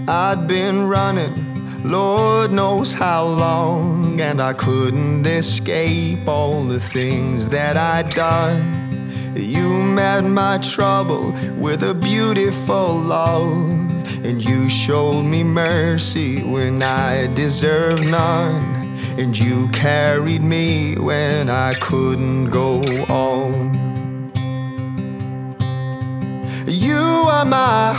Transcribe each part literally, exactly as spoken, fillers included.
I'd been running, Lord knows how long, and I couldn't escape all the things that I'd done. You met my trouble with a beautiful love, and you showed me mercy when I deserved none, and you carried me when I couldn't go on. You are my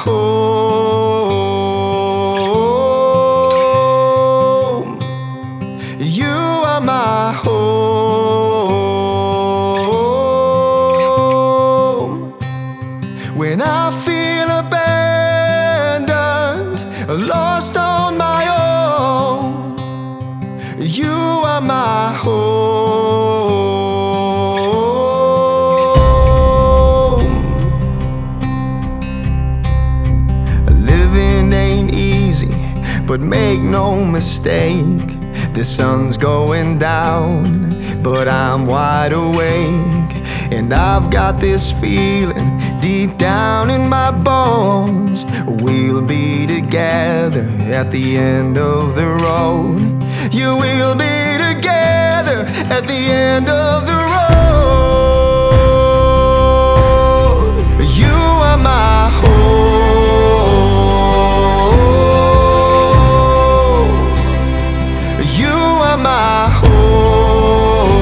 home. You are my home. When I feel abandoned, lost on my own, you are my home. Living ain't easy, but make no mistake, the sun's going down, but I'm wide awake. And I've got this feeling deep down in my bones, we'll be together at the end of the road. You will be together at the end of the road. You are my home. You are my home.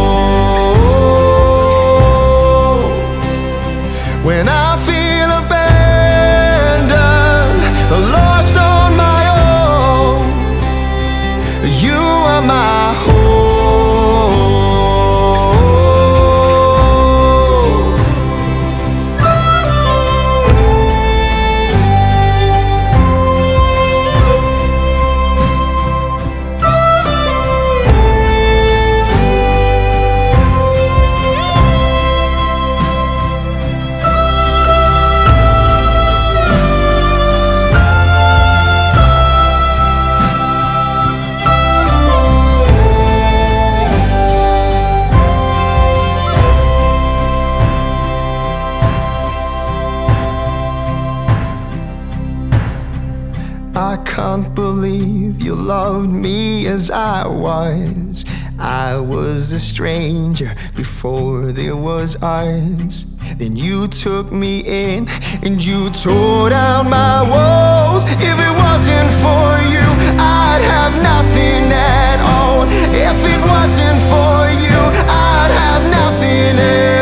When I feel abandoned, lost on my own, you are my home. I can't believe you loved me as I was. I was a stranger before there was us. Then you took me in and you tore down my walls. If it wasn't for you, I'd have nothing at all. If it wasn't for you, I'd have nothing at all.